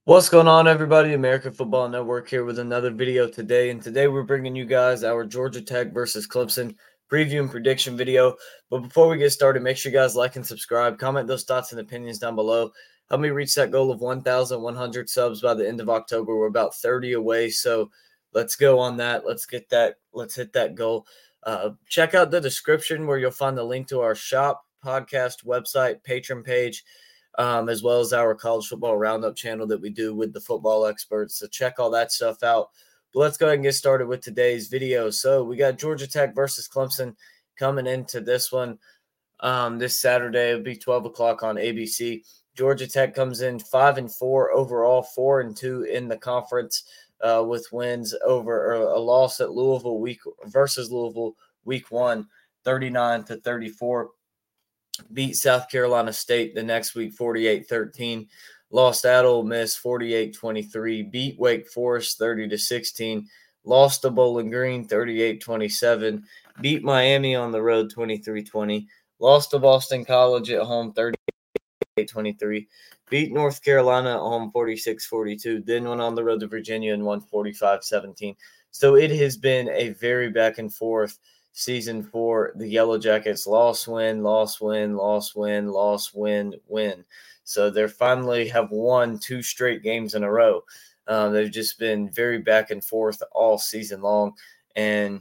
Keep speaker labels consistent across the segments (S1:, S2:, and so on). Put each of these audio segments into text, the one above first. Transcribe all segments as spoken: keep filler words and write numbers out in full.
S1: What's going on, everybody? American Football Network here with another video today. And today we're bringing you guys our Georgia Tech versus Clemson preview and prediction video. But before we get started, make sure you guys like and subscribe. Comment those thoughts and opinions down below. Help me reach that goal of one thousand one hundred subs by the end of October. We're about thirty away, so let's go on that. Let's get that. Let's hit that goal. Uh, check out the description where you'll find the link to our shop, podcast, website, Patreon page. Um, as well as our college football roundup channel that we do with the football experts. So check all that stuff out. But let's go ahead and get started with today's video. So we got Georgia Tech versus Clemson coming into this one um, this Saturday. It'll be twelve o'clock on A B C. Georgia Tech comes in five and four overall, four and two in the conference uh, with wins over or a loss at Louisville week versus Louisville week one, thirty-nine to thirty-four. Beat South Carolina State the next week forty-eight thirteen, lost at Ole Miss forty-eight twenty-three, beat Wake Forest thirty to sixteen, lost to Bowling Green thirty-eight twenty-seven, beat Miami on the road twenty-three twenty, lost to Boston College at home thirty-eight twenty-three, beat North Carolina at home forty-six forty-two, then went on the road to Virginia and won forty-five seventeen. So it has been a very back and forth season for the Yellow Jackets. Loss, win, loss, win, loss, win, loss, win, win. So they finally have won two straight games in a row. Um, they've just been very back and forth all season long. And,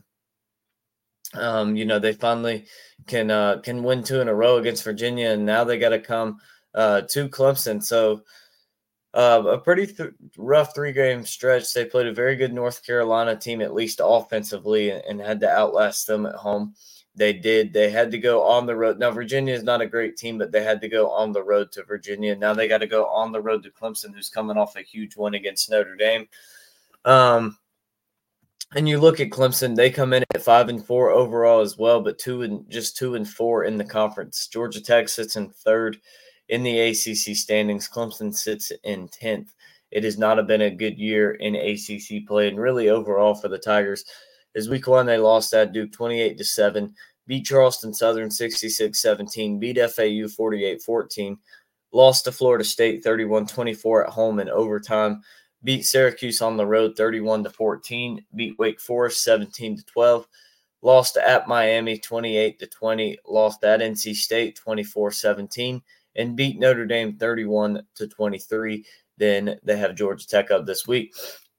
S1: um, you know, they finally can uh, can win two in a row against Virginia, and now they got to come uh, to Clemson. So Uh, a pretty th- rough three-game stretch. They played a very good North Carolina team, at least offensively, and, and had to outlast them at home. They did. They had to go on the road. Now, Virginia is not a great team, but they had to go on the road to Virginia. Now they got to go on the road to Clemson, who's coming off a huge win against Notre Dame. Um, and you look at Clemson; they come in at five and four overall as well, but two and just two and four in the conference. Georgia Tech sits in third in the A C C standings. Clemson sits in tenth. It has not been a good year in A C C play and really overall for the Tigers. As week one, they lost at Duke twenty-eight to seven, beat Charleston Southern sixty-six seventeen, beat F A U forty-eight fourteen, lost to Florida State thirty-one twenty-four at home in overtime, beat Syracuse on the road thirty-one to fourteen, beat Wake Forest seventeen to twelve, lost at Miami twenty-eight to twenty, lost at N C State twenty-four seventeen, and beat Notre Dame thirty-one to twenty-three. Then they have Georgia Tech up this week.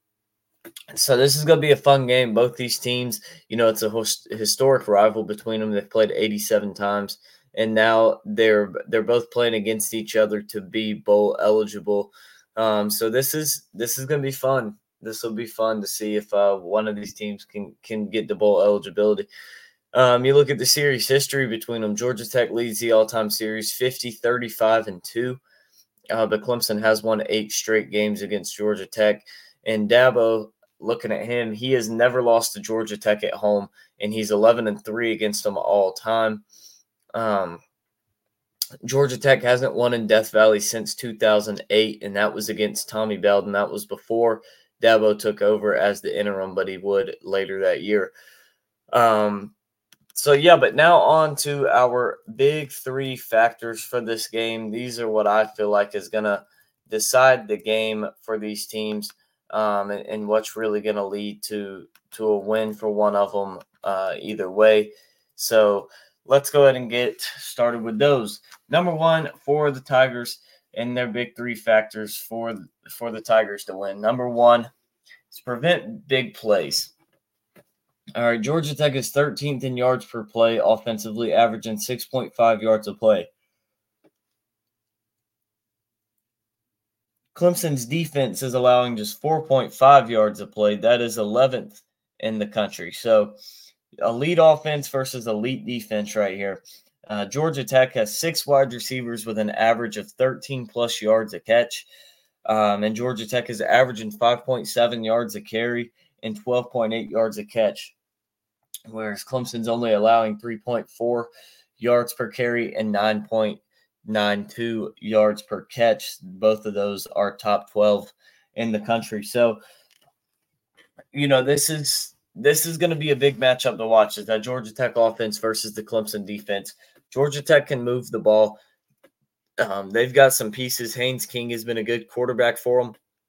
S1: So this is going to be a fun game. Both these teams, you know, it's a host- historic rival between them. They've played eighty-seven times, and now they're they're both playing against each other to be bowl eligible. Um, so this is this is going to be fun. This will be fun to see if uh, one of these teams can can get the bowl eligibility. Um, you look at the series history between them. Georgia Tech leads the all-time series fifty, thirty-five, and two. Uh, but Clemson has won eight straight games against Georgia Tech. And Dabo, looking at him, he has never lost to Georgia Tech at home, and he's eleven and three against them all time. Um, Georgia Tech hasn't won in Death Valley since two thousand eight, and that was against Tommy Belden. That was before Dabo took over as the interim, but he would later that year. Um, So, yeah, but now on to our big three factors for this game. These are what I feel like is going to decide the game for these teams um, and, and what's really going to lead to to a win for one of them uh, either way. So let's go ahead and get started with those. Number one for the Tigers and their big three factors for, for the Tigers to win. Number one is prevent big plays. All right, Georgia Tech is thirteenth in yards per play offensively, averaging six point five yards a play. Clemson's defense is allowing just four point five yards a play. That is eleventh in the country. So elite offense versus elite defense right here. Uh, Georgia Tech has six wide receivers with an average of thirteen plus yards a catch. Um, and Georgia Tech is averaging five point seven yards a carry and twelve point eight yards a catch, whereas Clemson's only allowing three point four yards per carry and nine point nine two yards per catch. Both of those are top twelve in the country. So, you know, this is this is going to be a big matchup to watch, is that Georgia Tech offense versus the Clemson defense. Georgia Tech can move the ball. Um, they've got some pieces. Haynes King has been a good quarterback for them.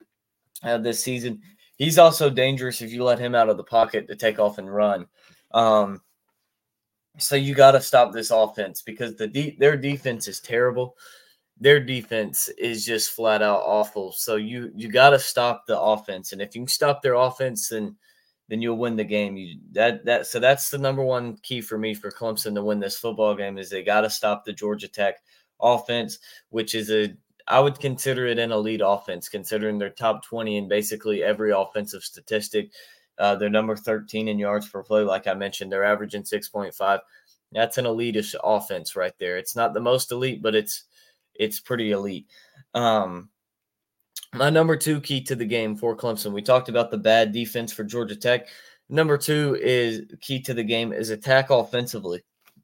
S1: uh, this season. He's also dangerous if you let him out of the pocket to take off and run. Um, so you got to stop this offense because the de- their defense is terrible. Their defense is just flat out awful. So you you got to stop the offense, and if you can stop their offense, then then you'll win the game. You that that so that's the number one key for me for Clemson to win this football game is they got to stop the Georgia Tech offense, which is a I would consider it an elite offense, considering they're top twenty in basically every offensive statistic. Uh, they're number thirteen in yards per play, like I mentioned. They're averaging six point five. That's an elitish offense right there. It's not the most elite, but it's it's pretty elite. Um, my number two key to the game for Clemson, we talked about the bad defense for Georgia Tech. Number two is key to the game is attack offensively.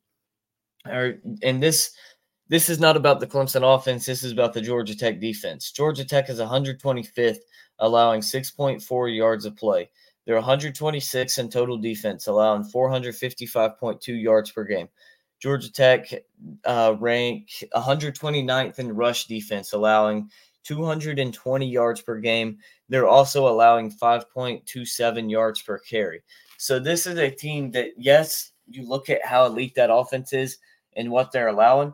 S1: Or, and this this is not about the Clemson offense. This is about the Georgia Tech defense. Georgia Tech is one hundred twenty-fifth, allowing six point four yards of play. They're one hundred twenty-six in total defense, allowing four hundred fifty-five point two yards per game. Georgia Tech uh, rank one hundred twenty-ninth in rush defense, allowing two hundred twenty yards per game. They're also allowing five point two seven yards per carry. So this is a team that, yes, you look at how elite that offense is and what they're allowing.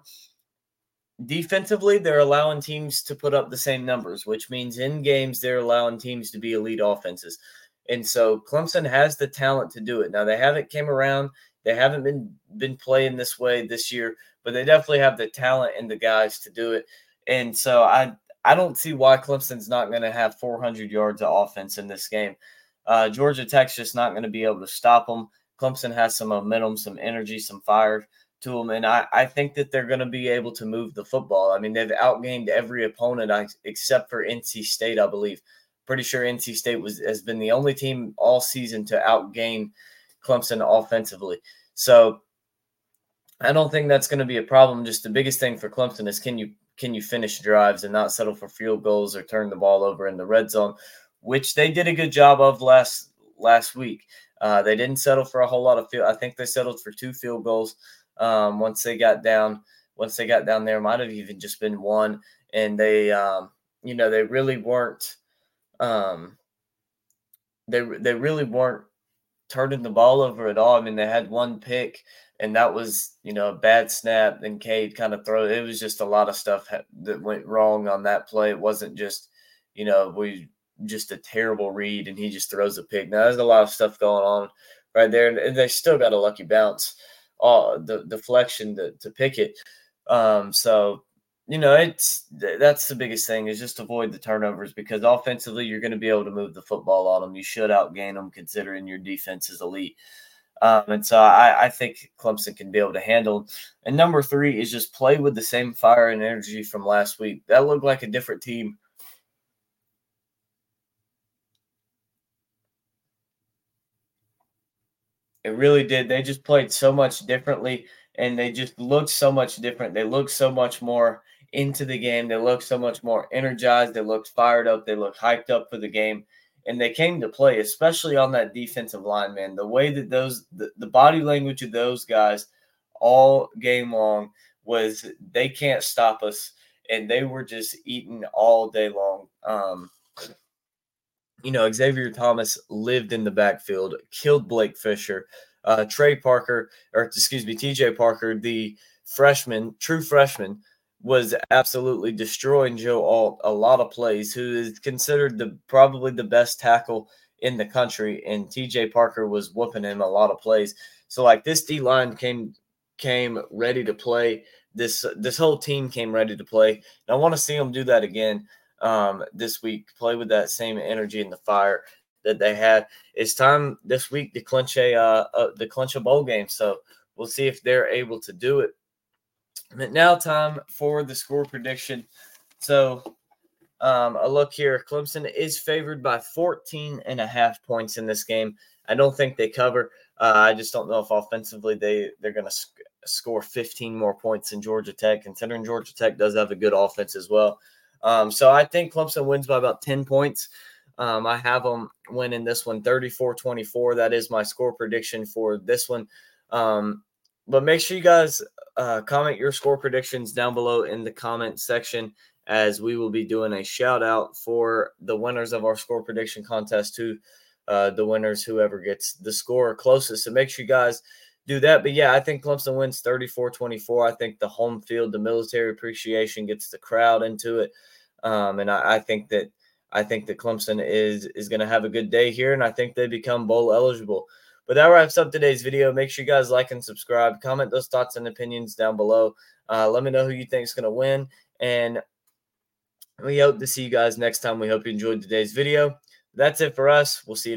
S1: Defensively, they're allowing teams to put up the same numbers, which means in games they're allowing teams to be elite offenses. And so Clemson has the talent to do it. Now, they haven't came around. They haven't been been playing this way this year, but they definitely have the talent and the guys to do it. And so I I don't see why Clemson's not going to have four hundred yards of offense in this game. Uh, Georgia Tech's just not going to be able to stop them. Clemson has some momentum, some energy, some fire to them, and I, I think that they're going to be able to move the football. I mean, they've outgained every opponent except for N C State, I believe. Pretty sure N C State was has been the only team all season to outgain Clemson offensively. So I don't think that's going to be a problem. Just the biggest thing for Clemson is can you can you finish drives and not settle for field goals or turn the ball over in the red zone, which they did a good job of last last week. Uh, they didn't settle for a whole lot of field. I think they settled for two field goals um, once they got down. Once they got down there, might have even just been one. And they, um, you know, they really weren't. Um, they they really weren't turning the ball over at all. I mean, they had one pick, and that was, you know, a bad snap. Then Cade kind of throw. It was just a lot of stuff that went wrong on that play. It wasn't just, you know, we just a terrible read, and he just throws a pick. Now, there's a lot of stuff going on right there, and they still got a lucky bounce, uh, the deflection to, to pick it. Um, so, you know, it's that's the biggest thing is just avoid the turnovers because offensively you're going to be able to move the football on them. You should outgain them considering your defense is elite. Um, and so I, I think Clemson can be able to handle. And number three is just play with the same fire and energy from last week. That looked like a different team. It really did. They just played so much differently, and they just looked so much different. They looked so much more into the game. They looked so much more energized. They looked fired up. They looked hyped up for the game, and they came to play, especially on that defensive line, man. The way that those the, the body language of those guys all game long was they can't stop us, and they were just eating all day long. Um, you know, Xavier Thomas lived in the backfield, killed Blake Fisher. Uh, Trey Parker, or excuse me, T J Parker, the freshman, true freshman, was absolutely destroying Joe Alt a lot of plays, who is considered the probably the best tackle in the country, and T J Parker was whooping him a lot of plays. So like this D line came came ready to play. This this whole team came ready to play. And I want to see them do that again um, this week. Play with that same energy and the fire that they had. It's time this week to clinch a uh, uh, to clinch a bowl game. So we'll see if they're able to do it. But now time for the score prediction. So um, a look here. Clemson is favored by fourteen and a half points in this game. I don't think they cover. Uh, I just don't know if offensively they, they're going to sc- score fifteen more points than Georgia Tech, considering Georgia Tech does have a good offense as well. Um, so I think Clemson wins by about ten points. Um, I have them winning this one thirty-four twenty-four. That is my score prediction for this one. Um, but make sure you guys uh, comment your score predictions down below in the comment section. as we will be doing a shout out for the winners of our score prediction contest to uh, the winners, whoever gets the score closest. So make sure you guys do that. But yeah, I think Clemson wins thirty-four twenty-four. I think the home field, the military appreciation gets the crowd into it. Um, and I, I think that I think that Clemson is is going to have a good day here, and I think they become bowl eligible. But that wraps up today's video. Make sure you guys like and subscribe. Comment those thoughts and opinions down below. Uh, let me know who you think is going to win, and we hope to see you guys next time. We hope you enjoyed today's video. That's it for us. We'll see you.